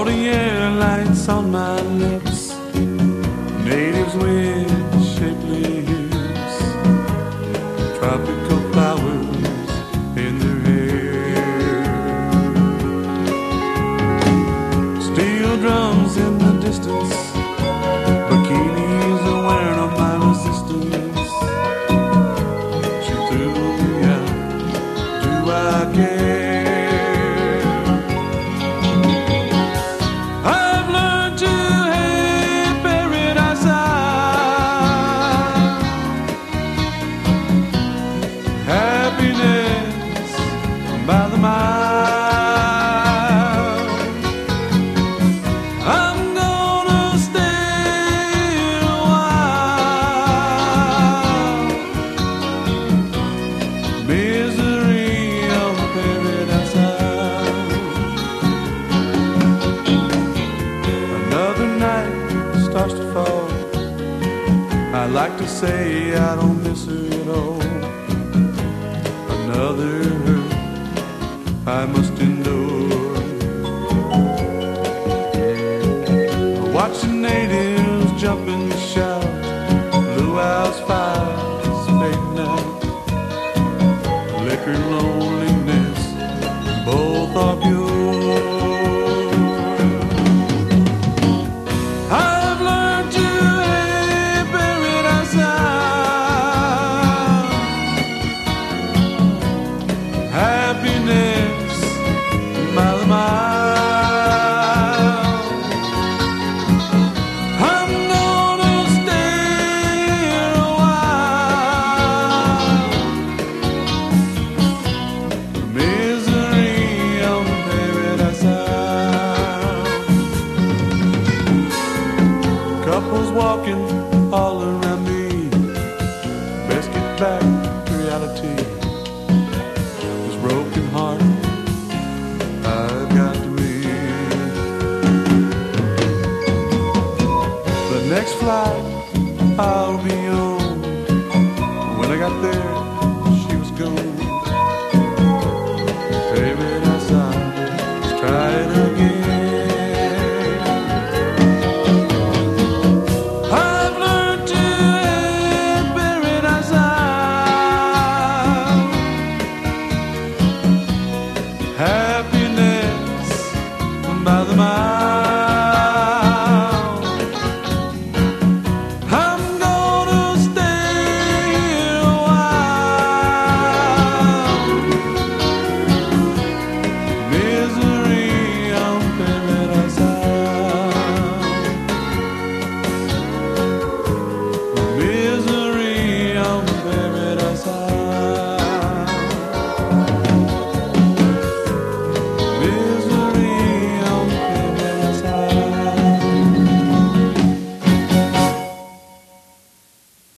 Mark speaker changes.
Speaker 1: all the airlights on my lips, natives with shapely hips, tropical flowers in their hair, steel drums in the distance, bikinis are wearing on my resistance. She threw me out, do I care? I've learned to hate paradise Isle, happiness by the mile. I'm gonna stay a while. Misery on paradise Isle. Another night starts to fall. I like to say I don't miss her at all. Another hurt I must endure. I watch the natives jump and shout, blue house fires fading out, liquor and loneliness both are pure. I've learned to hate paradise Isle, happiness by the mile. I'm gonna stay a while. Misery on paradise Isle. Couples walking all around me. Best get back to reality. This broken heart I've got to mend. The next flight I'll be on. When I got there, she was gone.